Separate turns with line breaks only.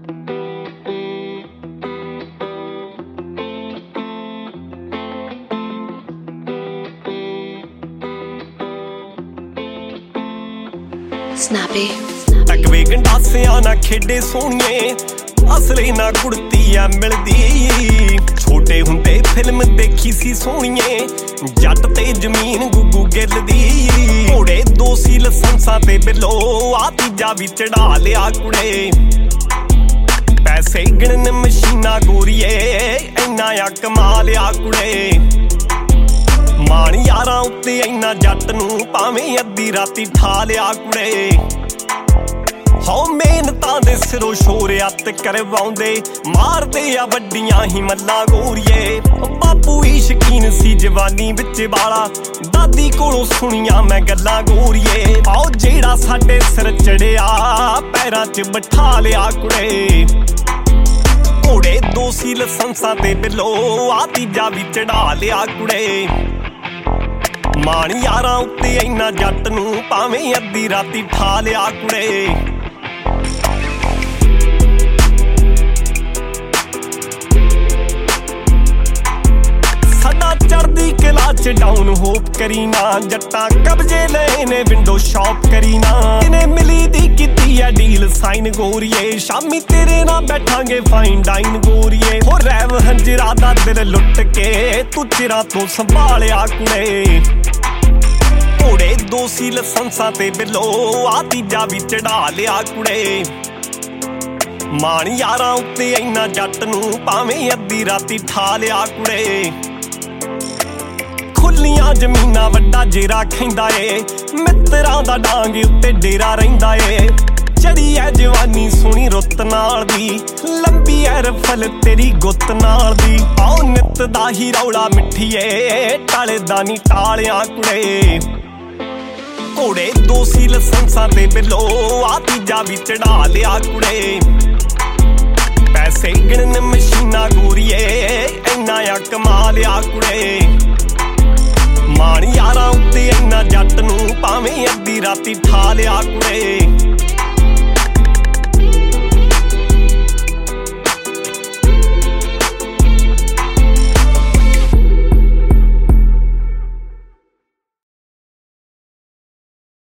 Snappy
ਟਕਵੇ ਗੰਡਾਸਿਆਂ ਨਾ ਖੇਡੇ ਸੋਹਣੀਏ ਅਸਲੇ ਨਾ ਕੁੜਤੀ ਆ ਮਿਲਦੀ ਛੋਟੇ ਹੁੰਦੇ ਫਿਲਮ ਦੇਖੀ ਸੀ ਸੋਹਣੀਏ ਜੱਟ ਤੇ ਜ਼ਮੀਨ ਗੁੱਗੂ ਗਿੱਲ ਦੀ ਘੋੜੇ ਦੋ ਸੀ ਲਾਇਸੈਂਸਾਂ ਤੇ ਬਿੱਲੋ ਆ ਤੀਜਾ ਵੀ ਚੜਾ ਲਿਆ ਕੁੜੇ ਪੈਸੇ ਗਿਣਨ ਮਸ਼ੀਨਾਂ ਗੋਰੀਏ ਇੰਨਾ ਆ ਕਮਾ ਲਿਆ ਕੁੜੇ ਮਾਣ ਯਾਰਾਂ ਉੱਤੇ ਇੰਨਾ ਜੱਟ ਨੂੰ ਭਾਵੇਂ ਅੱਧੀ ਰਾਤੀ ਠਾ ਲਿਆ ਕੁੜੇ ਹੋ ਮਿਹਨਤਾਂ ਦੇ ਸਿਰੋਂ ਸ਼ੋਰ ਅੱਤ ਕਰਵਾਉਂਦੇ ਮਾਰਦੇ ਆ ਵੱਡੀਆਂ ਹੀ ਮੱਲਾਂ ਗੋਰੀਏ ਬਾਪੂ ਹੀ ਸ਼ਕੀਨ ਸੀ ਜਵਾਨੀ ਵਿੱਚ ਵਾਲਾ ਦਾਦੀ ਕੋਲੋਂ ਸੁਣੀਆਂ ਮੈਂ ਗੱਲਾਂ ਗੋਰੀਏ ਆਓ ਜਿਹੜਾ ਸਾਡੇ ਸਿਰ ਚੜਿਆ ਪੈਰਾਂ 'ਚ ਬਿਠਾ ਲਿਆ ਕੁੜੇ ਘੋੜੇ ਦੋ ਸੀ ਲਾਇਸੈਂਸਾਂ ਤੇ ਬਿੱਲੋ ਆ ਤੀਜਾ ਵੀ ਚੜਾ ਲਿਆ ਕੁੜੇ ਮਾਣ ਯਾਰਾਂ ਉੱਤੇ ਇੰਨਾ ਜੱਟ ਨੂੰ ਭਾਵੇਂ ਅੱਧੀ ਰਾਤੀ ਠਾ ਲਿਆ ਕੁੜੇ ਸਾਡਾ ਚੜ੍ਹਦੀ ਕਲਾ ਚ ਡਾਊਨ ਹੋਪ ਕਰੀ ਨਾ ਜੱਟਾਂ ਕਬਜੇ ਲਏ ਨੇ ਵਿੰਡੋ ਸ਼ਾਪ ਕਰੀ ਨਾ ਇਹਨੇ ਮਿਲੀ ਦੀ ਕੀਤੀ ਆ ਡੀਲ ਸਾਈਨ ਗੋਰੀਏ ਸ਼ਾਮੀ ਤੇਰੇ ਨਾਲ ਬੈਠਾਂਗੇ ਫਾਈਨ ਡਾਈਨ ਗੋਰੀਏ ਹੋ ਰੈਵ ਹੰਜਰਾ ਦਾ ਦਿਲ ਲੁੱਟ ਕੇ ਤੂੰ ਚਿਰਾਂ ਤੋਂ ਸੰਭਾਲਿਆ ਕੁੜੇ ਘੋੜੇ ਦੋ ਸੀ ਲਾਇਸੈਂਸਾਂ ਤੇ ਬਿੱਲੋ ਆ ਤੀਜਾ ਵੀ ਚੜਾ ਲਿਆ ਕੁੜੇ ਮਾਣ ਯਾਰਾਂ ਉੱਤੇ ਇੰਨਾ ਜੱਟ ਨੂੰ ਭਾਵੇਂ ਅੱਧੀ ਰਾਤੀ ਠਾ ਲਿਆ ਕੁੜੇ ਖੁੱਲੀਆਂ ਜ਼ਮੀਨਾਂ ਵੱਡਾ ਜੇਰਾ ਖੈਂਦਾ ਏ ਮਿੱਤਰਾਂ ਦਾ ਡਾਂਗ ਉੱਤੇ ਡੇਰਾ ਰਹਿੰਦਾ ਏ ਚੜੀ ਐ ਜਵਾਨੀ ਸੋਹਣੀ ਰੁੱਤ ਨਾਲ ਦੀ ਲੰਬੀ ਐ ਰਫਲ ਤੇਰੀ ਗੁੱਤ ਨਾਲ ਦੀ ਆਓ ਨਿੱਤ ਦਾ ਹੀ ਰੌਲਾ ਮਿੱਠੀਏ ਟਲਦਾ ਨੀ ਟਾਲਿਆਂ ਕੁੜੇ ਘੋੜੇ ਦੋ ਸੀ ਲਾਇਸੈਂਸਾਂ ਤੇ ਬਿੱਲੋ ਆ ਤੀਜਾ ਵੀ ਚੜਾ ਲਿਆ ਕੁੜੇ ਪੈਸੇ ਗਿਣਨ ਮਸ਼ੀਨਾਂ ਗੋਰੀਏ ਇੰਨਾ ਆ ਕਮਾ ਲਿਆ ਕੁੜੇ ਮਾਣ ਯਾਰਾਂ ਉੱਤੇ ਇੰਨਾ ਜੱਟ ਨੂੰ ਭਾਵੇਂ ਅੱਧੀ ਰਾਤੀ ਠਾ ਲਿਆ ਕੁੜੇ